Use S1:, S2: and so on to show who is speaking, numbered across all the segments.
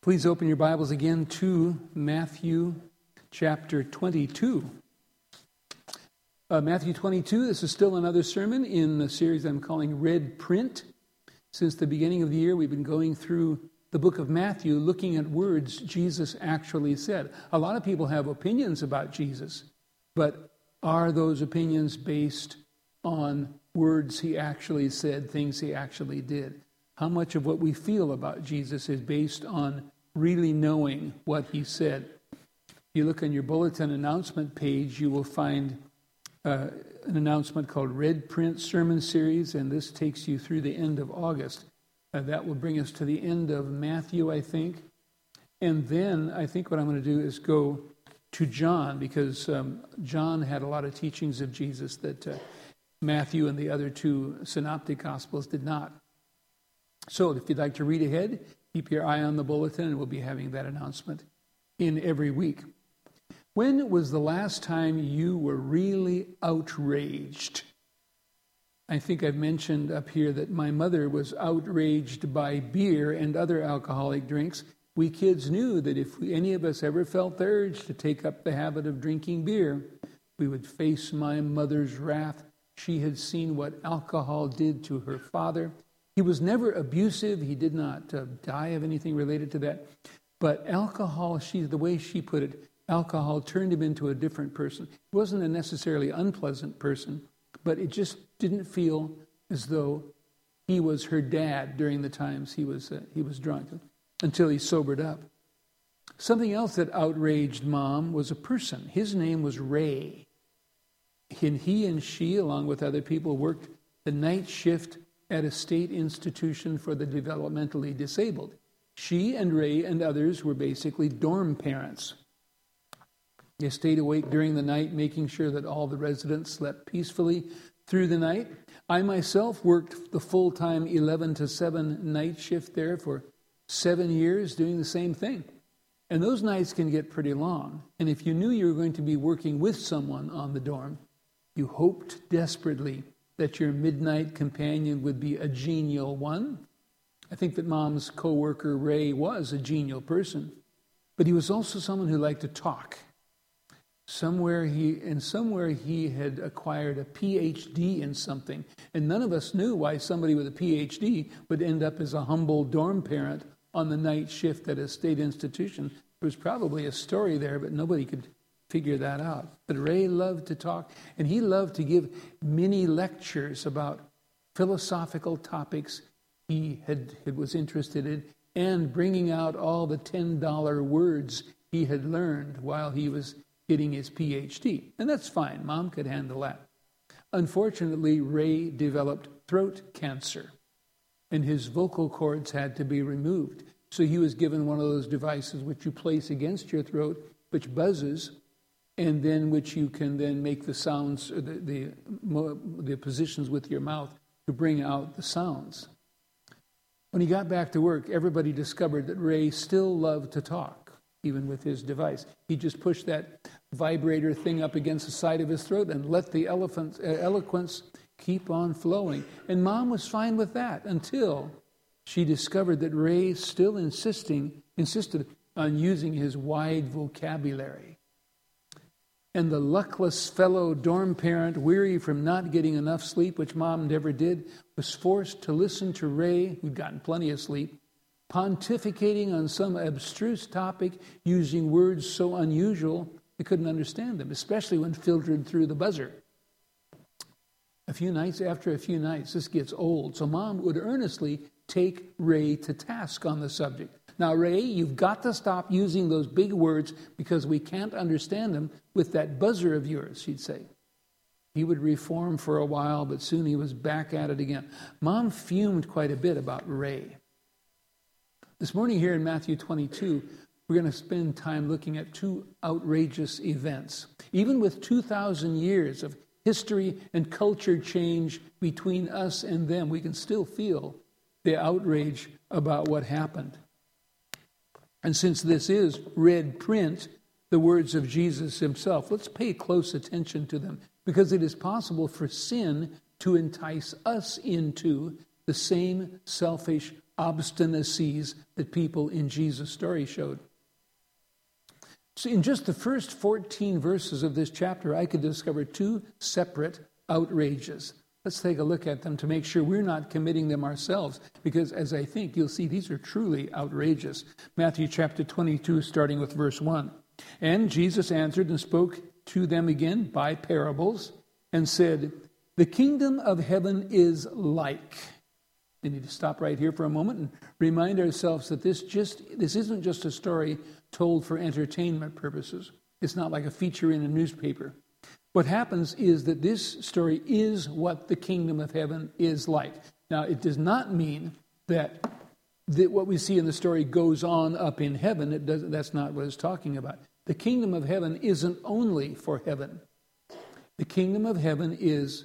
S1: Please open your Bibles again to Matthew chapter 22. Matthew 22, this is still another sermon in the series I'm calling Red Print. Since the beginning of the year, we've been going through the book of Matthew, looking at words Jesus actually said. A lot of people have opinions about Jesus, but are those opinions based on words he actually said, things he actually did? How much of what we feel about Jesus is based on really knowing what he said? If you look on your bulletin announcement page, you will find an announcement called Red Print Sermon Series, and this takes you through the end of August. That will bring us to the end of Matthew, I think. And then I think what I'm going to do is go to John, because John had a lot of teachings of Jesus that Matthew and the other two synoptic gospels did not. So if you'd like to read ahead, keep your eye on the bulletin, and we'll be having that announcement in every week. When was the last time you were really outraged? I think I've mentioned up here that my mother was outraged by beer and other alcoholic drinks. We kids knew that if any of us ever felt the urge to take up the habit of drinking beer, we would face my mother's wrath. She had seen what alcohol did to her father. He was never abusive. He did not die of anything related to that. But alcohol, the way she put it, alcohol turned him into a different person. He wasn't a necessarily unpleasant person, but it just didn't feel as though he was her dad during the times he was drunk, until he sobered up. Something else that outraged Mom was a person. His name was Ray. And he and she, along with other people, worked the night shift at a state institution for the developmentally disabled. She and Ray and others were basically dorm parents. They stayed awake during the night, making sure that all the residents slept peacefully through the night. I myself worked the full-time 11 to 7 night shift there for 7 years, doing the same thing. And those nights can get pretty long. And if you knew you were going to be working with someone on the dorm, you hoped desperately that your midnight companion would be a genial one. I think that Mom's co-worker Ray was a genial person, but he was also someone who liked to talk. Somewhere he had acquired a PhD in something, and none of us knew why somebody with a PhD would end up as a humble dorm parent on the night shift at a state institution. There was probably a story there, but nobody could figure that out. But Ray loved to talk, and he loved to give mini lectures about philosophical topics he was interested in, and bringing out all the $10 words he had learned while he was getting his PhD. And that's fine. Mom could handle that. Unfortunately, Ray developed throat cancer, and his vocal cords had to be removed. So he was given one of those devices which you place against your throat, which buzzes, and then which you can then make the sounds, the positions with your mouth to bring out the sounds. When he got back to work, everybody discovered that Ray still loved to talk, even with his device. He just pushed that vibrator thing up against the side of his throat and let the eloquence keep on flowing. And Mom was fine with that until she discovered that Ray still insisted on using his wide vocabulary. And the luckless fellow dorm parent, weary from not getting enough sleep, which Mom never did, was forced to listen to Ray, who'd gotten plenty of sleep, pontificating on some abstruse topic using words so unusual they couldn't understand them, especially when filtered through the buzzer. After a few nights, this gets old, so Mom would earnestly take Ray to task on the subject. Now, Ray, you've got to stop using those big words because we can't understand them with that buzzer of yours, she'd say. He would reform for a while, but soon he was back at it again. Mom fumed quite a bit about Ray. This morning here in Matthew 22, we're going to spend time looking at two outrageous events. Even with 2,000 years of history and culture change between us and them, we can still feel the outrage about what happened. And since this is red print, the words of Jesus himself, let's pay close attention to them, because it is possible for sin to entice us into the same selfish obstinacies that people in Jesus' story showed. So in just the first 14 verses of this chapter, I could discover 2 separate outrages. Let's take a look at them to make sure we're not committing them ourselves, because as I think you'll see, these are truly outrageous. Matthew chapter 22, starting with verse 1. And Jesus answered and spoke to them again by parables and said, "The kingdom of heaven is like." We need to stop right here for a moment and remind ourselves that this isn't just a story told for entertainment purposes. It's not like a feature in a newspaper. What happens is that this story is what the kingdom of heaven is like. Now, it does not mean that what we see in the story goes on up in heaven. That's not what it's talking about. The kingdom of heaven isn't only for heaven. The kingdom of heaven is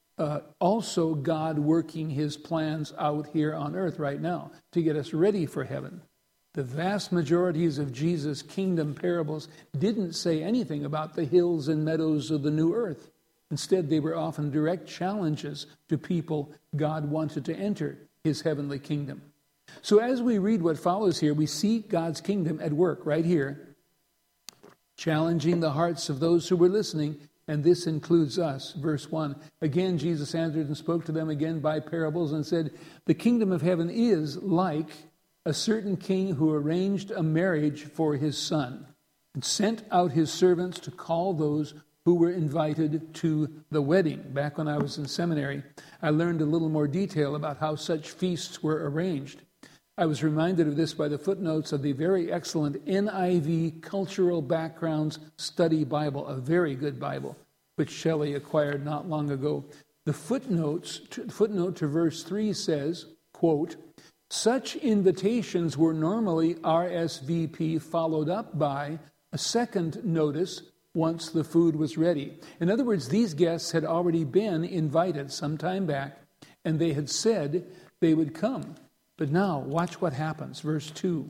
S1: also God working his plans out here on earth right now to get us ready for heaven. The vast majorities of Jesus' kingdom parables didn't say anything about the hills and meadows of the new earth. Instead, they were often direct challenges to people God wanted to enter his heavenly kingdom. So as we read what follows here, we see God's kingdom at work right here, challenging the hearts of those who were listening, and this includes us. Verse 1, again Jesus answered and spoke to them again by parables and said, "The kingdom of heaven is like a certain king who arranged a marriage for his son and sent out his servants to call those who were invited to the wedding." Back when I was in seminary, I learned a little more detail about how such feasts were arranged. I was reminded of this by the footnotes of the very excellent NIV Cultural Backgrounds Study Bible, a very good Bible, which Shelley acquired not long ago. The footnote to verse 3 says, quote, "Such invitations were normally RSVP followed up by a second notice once the food was ready." In other words, these guests had already been invited some time back, and they had said they would come. But now, watch what happens. Verse 2.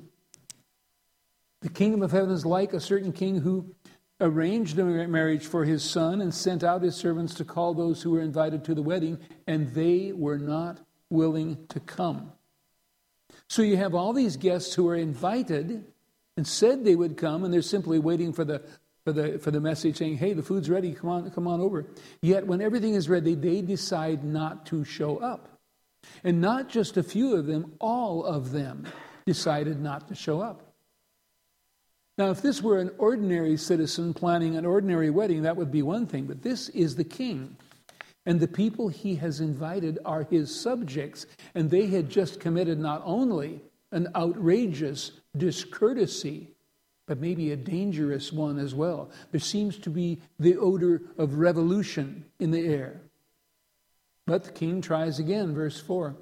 S1: "The kingdom of heaven is like a certain king who arranged a marriage for his son and sent out his servants to call those who were invited to the wedding, and they were not willing to come." So you have all these guests who are invited and said they would come, and they're simply waiting for the message saying, "Hey, the food's ready, come on over." Yet when everything is ready, they decide not to show up. And not just a few of them, all of them decided not to show up. Now, if this were an ordinary citizen planning an ordinary wedding, that would be one thing, but this is the king. And the people he has invited are his subjects, and they had just committed not only an outrageous discourtesy, but maybe a dangerous one as well. There seems to be the odor of revolution in the air. But the king tries again, verse 4.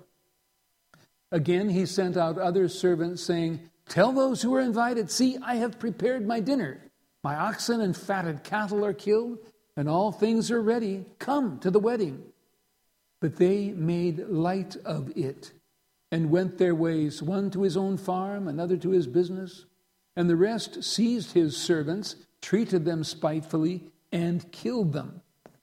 S1: Again he sent out other servants, saying, "Tell those who are invited, see, I have prepared my dinner. My oxen and fatted cattle are killed, and all things are ready. Come to the wedding." But they made light of it and went their ways, one to his own farm, another to his business. And the rest seized his servants, treated them spitefully, and killed them.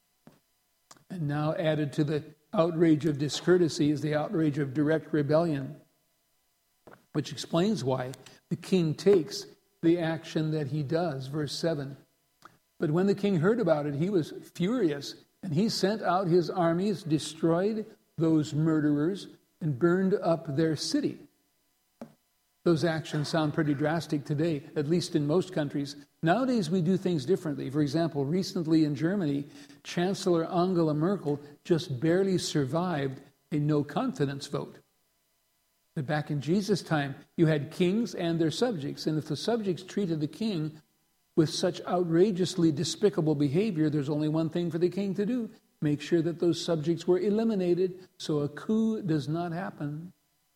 S1: And now added to the outrage of discourtesy is the outrage of direct rebellion, which explains why the king takes the action that he does. Verse 7. "But when the king heard about it, he was furious, and he sent out his armies, destroyed those murderers, and burned up their city." Those actions sound pretty drastic today, at least in most countries. Nowadays, we do things differently. For example, recently in Germany, Chancellor Angela Merkel just barely survived a no-confidence vote. But back in Jesus' time, you had kings and their subjects, and if the subjects treated the king with such outrageously despicable behavior, there's only one thing for the king to do: make sure that those subjects were eliminated so a coup does not happen.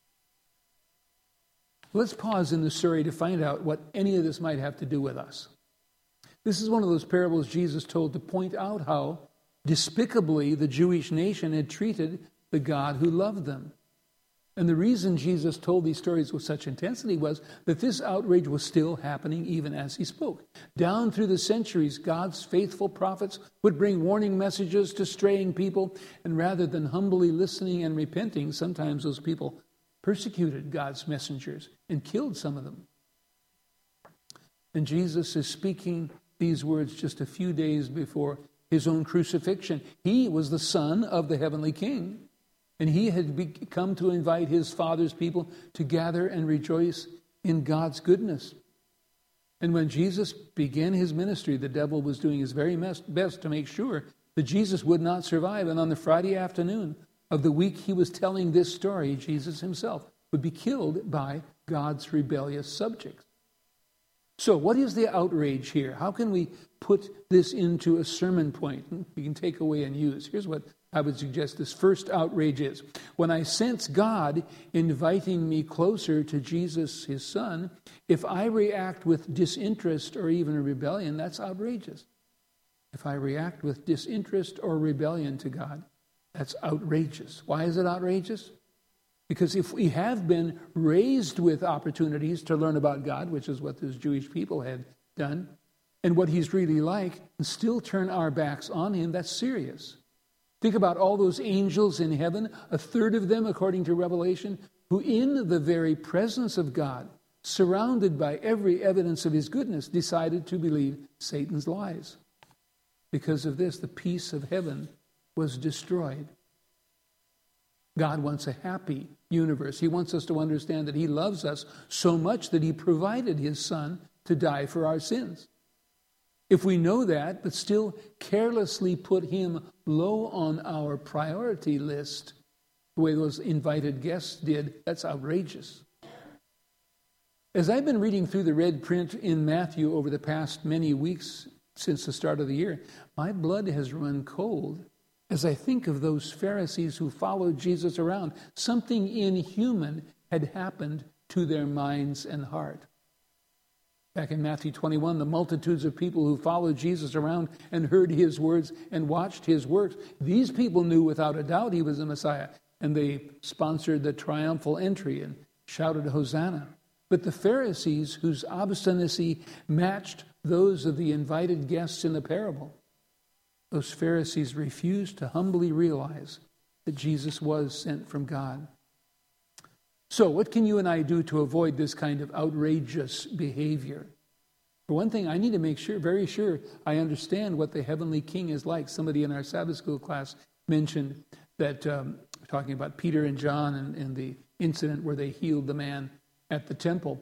S1: Let's pause in the story to find out what any of this might have to do with us. This is one of those parables Jesus told to point out how despicably the Jewish nation had treated the God who loved them. And the reason Jesus told these stories with such intensity was that this outrage was still happening even as he spoke. Down through the centuries, God's faithful prophets would bring warning messages to straying people, and rather than humbly listening and repenting, sometimes those people persecuted God's messengers and killed some of them. And Jesus is speaking these words just a few days before his own crucifixion. He was the son of the heavenly King, and he had come to invite his Father's people to gather and rejoice in God's goodness. And when Jesus began his ministry, the devil was doing his very best to make sure that Jesus would not survive. And on the Friday afternoon of the week he was telling this story, Jesus himself would be killed by God's rebellious subjects. So what is the outrage here? How can we put this into a sermon point we can take away and use? Here's what I would suggest this first outrage is. When I sense God inviting me closer to Jesus, his son, if I react with disinterest or even a rebellion, that's outrageous. If I react with disinterest or rebellion to God, that's outrageous. Why is it outrageous? Because if we have been raised with opportunities to learn about God, which is what those Jewish people had done, and what he's really like, and still turn our backs on him, that's serious. Think about all those angels in heaven, a third of them, according to Revelation, who in the very presence of God, surrounded by every evidence of his goodness, decided to believe Satan's lies. Because of this, the peace of heaven was destroyed. God wants a happy universe. He wants us to understand that he loves us so much that he provided his son to die for our sins. If we know that, but still carelessly put him low on our priority list, the way those invited guests did, that's outrageous. As I've been reading through the red print in Matthew over the past many weeks since the start of the year, my blood has run cold as I think of those Pharisees who followed Jesus around. Something inhuman had happened to their minds and heart. Back in Matthew 21, the multitudes of people who followed Jesus around and heard his words and watched his works, these people knew without a doubt he was the Messiah, and they sponsored the triumphal entry and shouted Hosanna. But the Pharisees, whose obstinacy matched those of the invited guests in the parable, those Pharisees refused to humbly realize that Jesus was sent from God. So what can you and I do to avoid this kind of outrageous behavior? For one thing, I need to make sure, very sure, I understand what the heavenly King is like. Somebody in our Sabbath school class mentioned that, talking about Peter and John and the incident where they healed the man at the temple.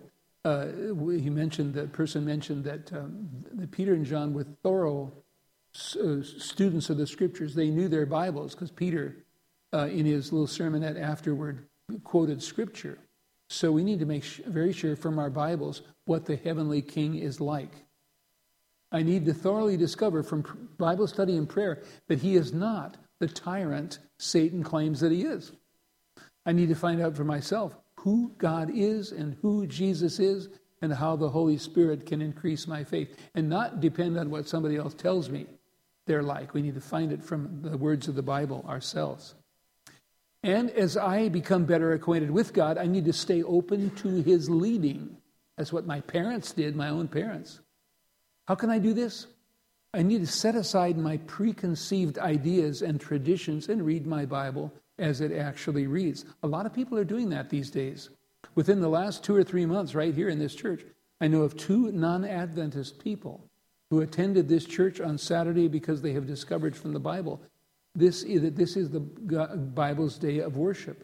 S1: The person mentioned that Peter and John were thorough students of the Scriptures. They knew their Bibles because Peter, in his little sermonette afterward, quoted Scripture. So we need to make very sure from our Bibles what the heavenly King is like. I need to thoroughly discover from Bible study and prayer that he is not the tyrant Satan claims that he is. I need to find out for myself who God is and who Jesus is and how the Holy Spirit can increase my faith and not depend on what somebody else tells me they're like. We need to find it from the words of the Bible ourselves. And as I become better acquainted with God, I need to stay open to his leading. That's what my parents did, my own parents. How can I do this? I need to set aside my preconceived ideas and traditions and read my Bible as it actually reads. A lot of people are doing that these days. Within the last 2 or 3 months, right here in this church, I know of 2 non-Adventist people who attended this church on Saturday because they have discovered from the Bible this is the Bible's day of worship.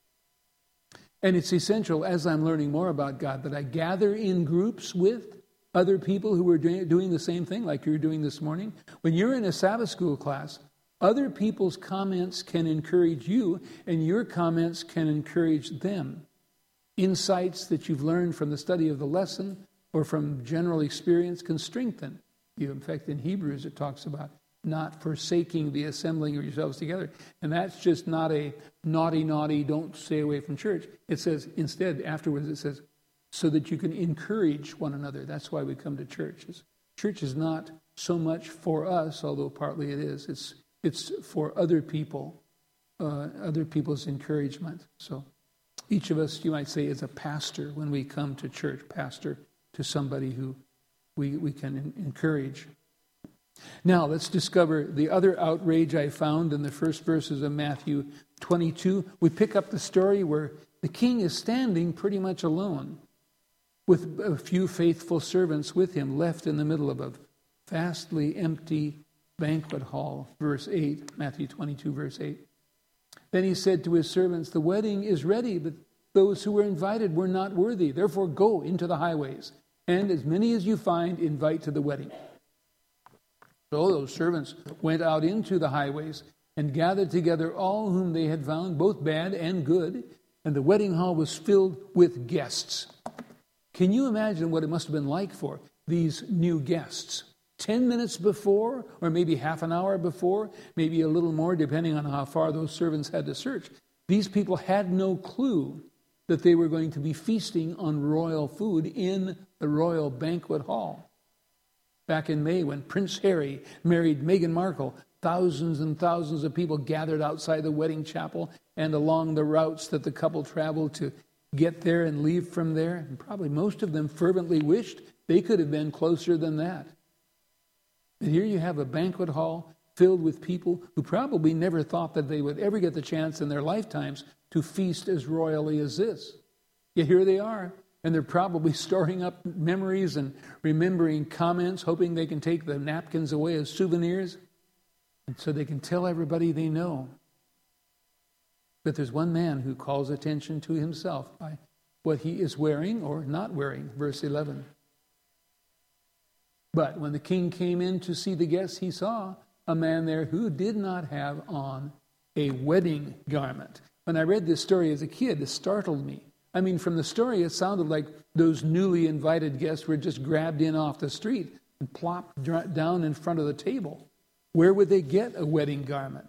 S1: And it's essential, as I'm learning more about God, that I gather in groups with other people who are doing the same thing like you're doing this morning. When you're in a Sabbath school class, other people's comments can encourage you, and your comments can encourage them. Insights that you've learned from the study of the lesson or from general experience can strengthen you. In fact, in Hebrews, it talks about not forsaking the assembling of yourselves together. And that's just not a naughty, don't stay away from church. It says, instead, afterwards, it says, so that you can encourage one another. That's why we come to church. Church is not so much for us, although partly it is. It's for other people, other people's encouragement. So each of us, you might say, is a pastor when we come to church, pastor to somebody who we can encourage. Now, let's discover the other outrage I found in the first verses of Matthew 22. We pick up the story where the king is standing pretty much alone, with a few faithful servants with him, left in the middle of a vastly empty banquet hall. Verse 8, Matthew 22, verse 8. Then he said to his servants, the wedding is ready, but those who were invited were not worthy. Therefore go into the highways, and as many as you find, invite to the wedding. So those servants went out into the highways and gathered together all whom they had found, both bad and good, and the wedding hall was filled with guests. Can you imagine what it must have been like for these new guests? 10 minutes before, or maybe half an hour before, maybe a little more, depending on how far those servants had to search. These people had no clue that they were going to be feasting on royal food in the royal banquet hall. Back in May, when Prince Harry married Meghan Markle, thousands and thousands of people gathered outside the wedding chapel and along the routes that the couple traveled to get there and leave from there. And probably most of them fervently wished they could have been closer than that. But here you have a banquet hall filled with people who probably never thought that they would ever get the chance in their lifetimes to feast as royally as this. Yet here they are, and they're probably storing up memories and remembering comments, hoping they can take the napkins away as souvenirs, and so they can tell everybody they know. But there's one man who calls attention to himself by what he is wearing or not wearing. Verse 11. But when the king came in to see the guests, he saw a man there who did not have on a wedding garment. When I read this story as a kid, it startled me. I mean, from the story, it sounded like those newly invited guests were just grabbed in off the street and plopped down in front of the table. Where would they get a wedding garment?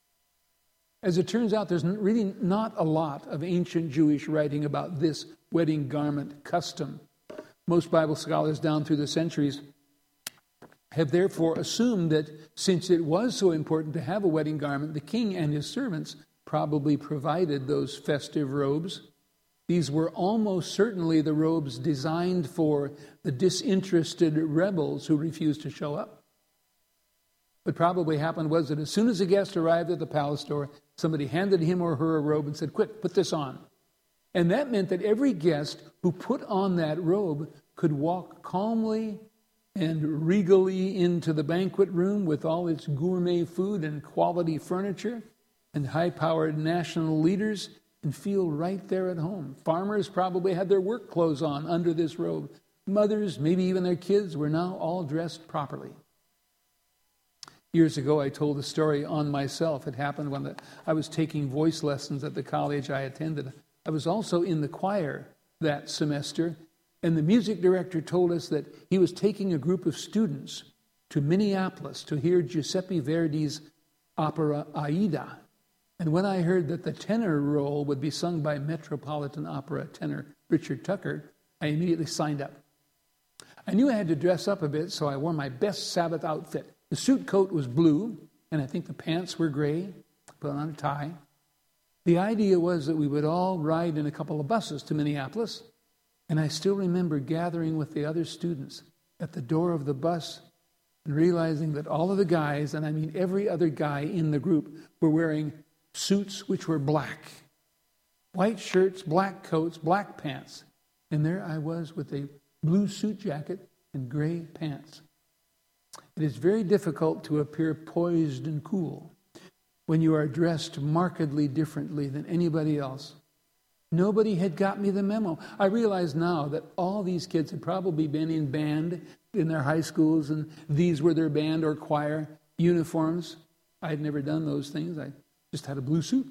S1: As it turns out, there's really not a lot of ancient Jewish writing about this wedding garment custom. Most Bible scholars down through the centuries have therefore assumed that since it was so important to have a wedding garment, the king and his servants probably provided those festive robes. These were almost certainly the robes designed for the disinterested rebels who refused to show up. What probably happened was that as soon as a guest arrived at the palace door, somebody handed him or her a robe and said, quick, put this on. And that meant that every guest who put on that robe could walk calmly and regally into the banquet room with all its gourmet food and quality furniture and high-powered national leaders and feel right there at home. Farmers probably had their work clothes on under this robe. Mothers, maybe even their kids, were now all dressed properly. Years ago, I told a story on myself. It happened when I was taking voice lessons at the college I attended. I was also in the choir that semester, and the music director told us that he was taking a group of students to Minneapolis to hear Giuseppe Verdi's opera Aida. And when I heard that the tenor role would be sung by Metropolitan Opera tenor Richard Tucker, I immediately signed up. I knew I had to dress up a bit, so I wore my best Sabbath outfit. The suit coat was blue, and I think the pants were gray. Put on a tie. The idea was that we would all ride in a couple of buses to Minneapolis, and I still remember gathering with the other students at the door of the bus and realizing that all of the guys, and I mean every other guy in the group, were wearing suits which were black. White shirts, black coats, black pants. And there I was with a blue suit jacket and gray pants. It is very difficult to appear poised and cool when you are dressed markedly differently than anybody else. Nobody had got me the memo. I realize now that all these kids had probably been in band in their high schools, and these were their band or choir uniforms. I had never done those things. I just had a blue suit.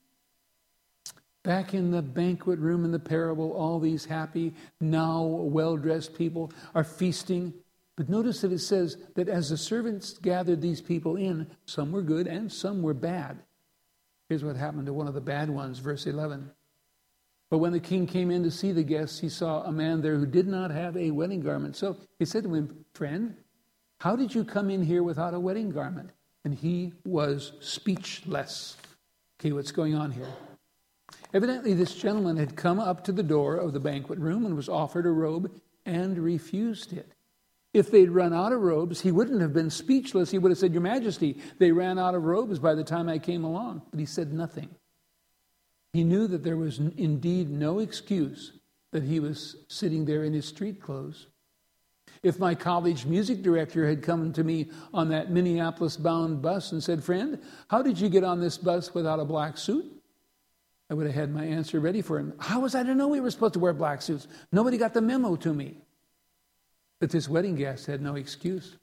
S1: Back in the banquet room in the parable, all these happy, now well-dressed people are feasting. But notice that it says that as the servants gathered these people in, some were good and some were bad. Here's what happened to one of the bad ones, verse 11. But when the king came in to see the guests, he saw a man there who did not have a wedding garment. So he said to him, friend, how did you come in here without a wedding garment? And he was speechless. Okay, what's going on here? Evidently, this gentleman had come up to the door of the banquet room and was offered a robe and refused it. If they'd run out of robes, he wouldn't have been speechless. He would have said, Your Majesty, they ran out of robes by the time I came along. But he said nothing. He knew that there was indeed no excuse that he was sitting there in his street clothes. If my college music director had come to me on that Minneapolis-bound bus and said, "Friend, how did you get on this bus without a black suit?" I would have had my answer ready for him. How was I to know we were supposed to wear black suits? Nobody got the memo to me. But this wedding guest had no excuse.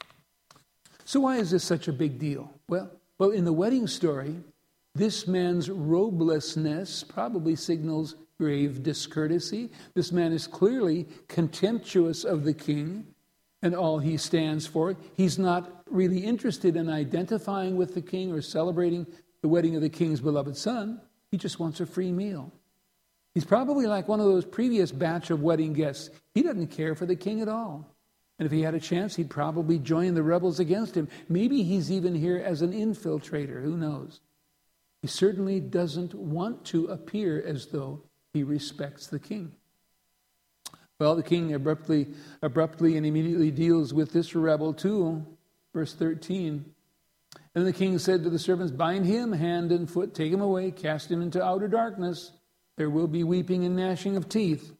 S1: So why is this such a big deal? Well, in the wedding story, this man's robelessness probably signals grave discourtesy. This man is clearly contemptuous of the king and all he stands for. He's not really interested in identifying with the king or celebrating the wedding of the king's beloved son. He just wants a free meal. He's probably like one of those previous batch of wedding guests. He doesn't care for the king at all. And if he had a chance, he'd probably join the rebels against him. Maybe he's even here as an infiltrator. Who knows? He certainly doesn't want to appear as though he respects the king. Well, the king abruptly and immediately deals with this rebel too. Verse 13. And the king said to the servants, "Bind him hand and foot, take him away, cast him into outer darkness. There will be weeping and gnashing of teeth."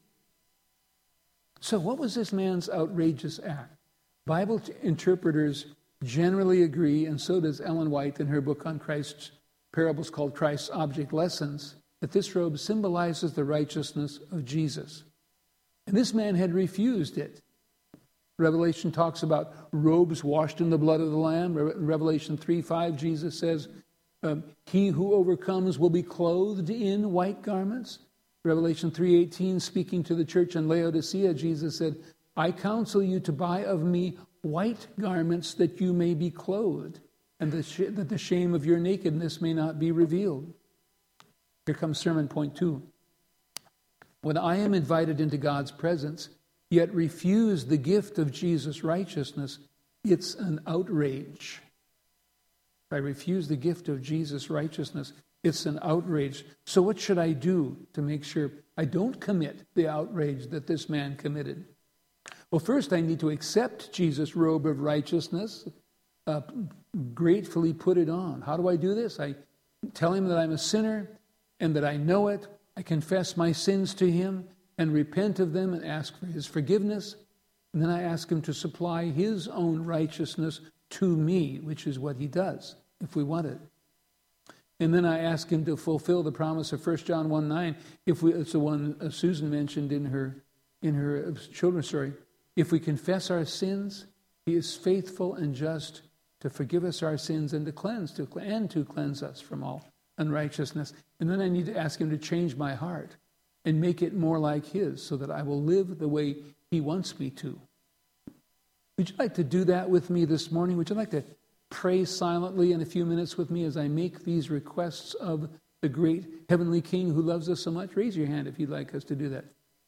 S1: So what was this man's outrageous act? Bible interpreters generally agree, and so does Ellen White in her book on Christ's parables called Christ's Object Lessons, that this robe symbolizes the righteousness of Jesus. And this man had refused it. Revelation talks about robes washed in the blood of the Lamb. Revelation 3:5, Jesus says, he who overcomes will be clothed in white garments. Revelation 3:18, speaking to the church in Laodicea, Jesus said, "I counsel you to buy of me white garments that you may be clothed, and that the shame of your nakedness may not be revealed." Here comes sermon point 2. When I am invited into God's presence, yet refuse the gift of Jesus' righteousness, it's an outrage. If I refuse the gift of Jesus' righteousness, it's an outrage. So what should I do to make sure I don't commit the outrage that this man committed? Well, first I need to accept Jesus' robe of righteousness, gratefully put it on. How do I do this? I tell him that I'm a sinner and that I know it. I confess my sins to him and repent of them and ask for his forgiveness. And then I ask him to supply his own righteousness to me, which is what he does if we want it. And then I ask him to fulfill the promise of 1 John 1:9. It's the one Susan mentioned in her children's story. If we confess our sins, he is faithful and just to forgive us our sins and to cleanse us from all unrighteousness. And then I need to ask him to change my heart and make it more like his so that I will live the way he wants me to. Would you like to do that with me this morning? Would you like to pray silently in a few minutes with me as I make these requests of the great heavenly King who loves us so much? Raise your hand if you'd like us to do that.